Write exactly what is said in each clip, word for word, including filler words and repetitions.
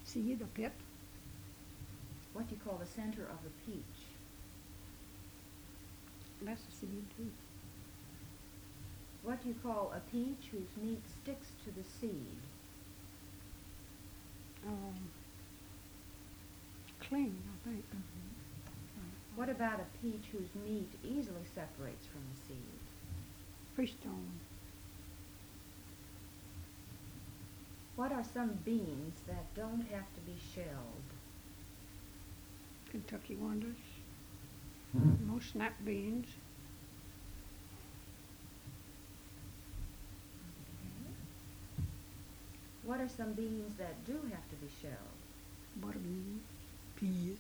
seed, a pit. What do you call the center of a peach? That's a seed too. What do you call a peach whose meat sticks to the seed? Um, cling, I think. What about a peach whose meat easily separates from the seed? Freestone. What are some beans that don't have to be shelled? Kentucky Wonders. Most snap beans. Okay. What are some beans that do have to be shelled? Butter beans. Peas.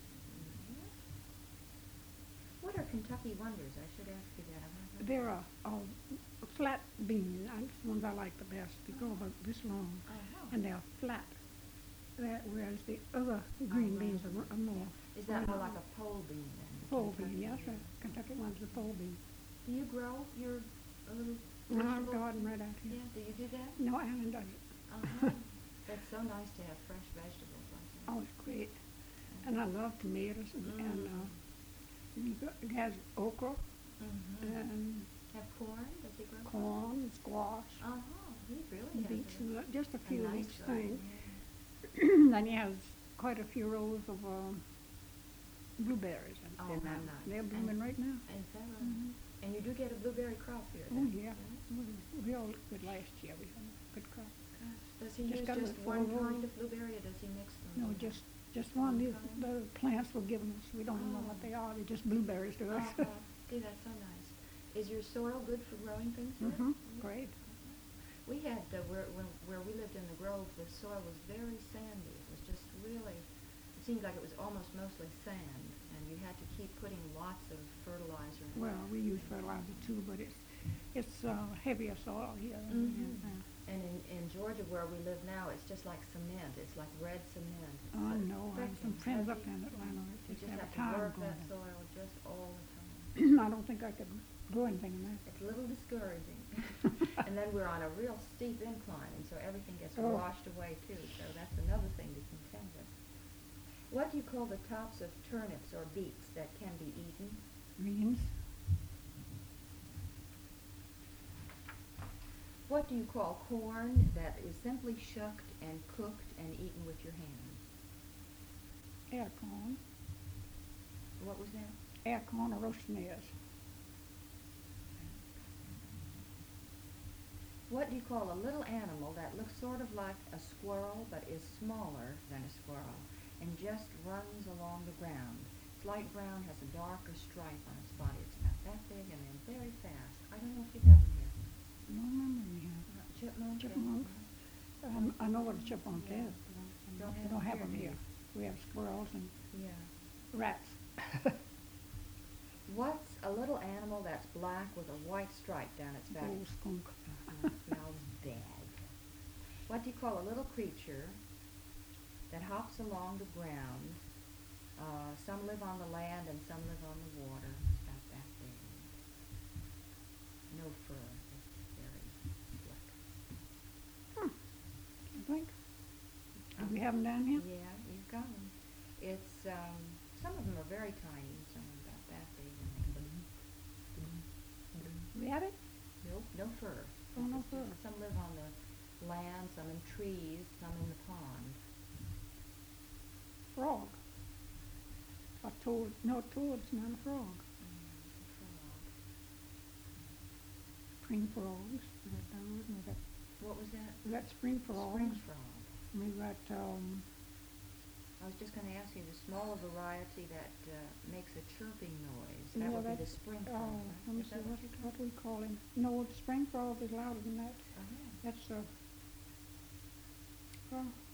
What are Kentucky Wonders? I should ask you that. I've not heard They're that. a, a flat bean. That's the ones I like the best. They go about this long, Uh-huh. and they're flat. That, whereas the other green Oh, beans right. are, are more. Is that more round. like a pole bean then? the Pole Kentucky bean? Yes, bean? right. Kentucky one's a pole bean. Do you grow your a little In our vegetable? garden right out here. Yeah, do you do that? No, Alan does it. Uh-huh. That's so nice to have fresh vegetables like that. Oh, it's great. And I love tomatoes and, and Mm. uh, he got- he has okra Mm-hmm. and Have corn? Does he grow corn and squash, Uh-huh. He really and has beets, a, and lo- just a a few of nice each garden, thing. yeah. Then he has quite a few rows of um, blueberries. And Oh, they're, how now- nice. they're And- blooming right now. And so, uh, Mhm. and you do get a blueberry crop here Oh, then? yeah. We, we all looked good last year. We had a good crop. Gosh. Does he Just use got just about one four rows. kind of blueberry or does he mix them? No, together? just just one. One The, kind? the plants were given us. We don't know Oh. what they are. They're just blueberries to us. Uh-huh. See, that's so nice. Is your soil good for growing things here? Mhm. Yeah. Great. We had, uh, where, when, where we lived in the Grove, the soil was very sandy. It was just really, it seemed like it was almost mostly sand, and you had to keep putting lots of fertilizer in. Well, we use fertilizer too, but it's it's uh, heavier soil here. Mhm. And, uh, And in, in Georgia, where we live now, it's just like cement. It's like red cement. It's oh like no, I have thick some and friends up heavy. in Atlanta that You just just have have a to time work going that there. soil just all the time. I don't think I could grow anything in that. It's a little discouraging. And then we're on a real steep incline, and so everything gets Oh. washed away too. So that's another thing to contend with. What do you call the tops of turnips or beets that can be eaten? Greens, What do you call corn that is simply shucked and cooked and eaten with your hands? air corn, What was that? air corn or roasted ears. What do you call a little animal that looks sort of like a squirrel but is smaller than a squirrel and just runs along the ground? It's light brown, has a darker stripe on its body. It's about that big and then very fast. I don't know if you have them here. I don't remember we have. Uh, Chipmunk? yeah. Chipmunk. Um, I know what a chipmunk Yeah. is. but I- Don't we have don't them have here, them do here. We have squirrels and Yeah. rats. What's a little animal that's black with a white stripe down its back? Old skunk. Oh, it smells bad. What do you call a little creature that hops along the ground? Uh, some live on the land and some live on the water. It's about that big. No fur. It's very slick. I think. Do we have them down here? Yeah, you've got them. It's, um, some of them are very tiny, some are about that big. And they can boom, boom, boom. We have it? Nope, no fur. Oh, no It's just- fur. Some live on the land, some in trees, some in the pond. Frog. A toad. No, toad's not a frog. Mm, frog. Spring frogs. We got those. We got, What was that? we got spring frogs. Spring frog. We got, um, I was just going to ask you the smaller variety that uh, makes a chirping noise. That yeah, would be the that's, spring uh, frog, let right? me Is see, that what, what you're what talking we call him. No, the spring frog is louder than that. about? Oh, That's, uh, well,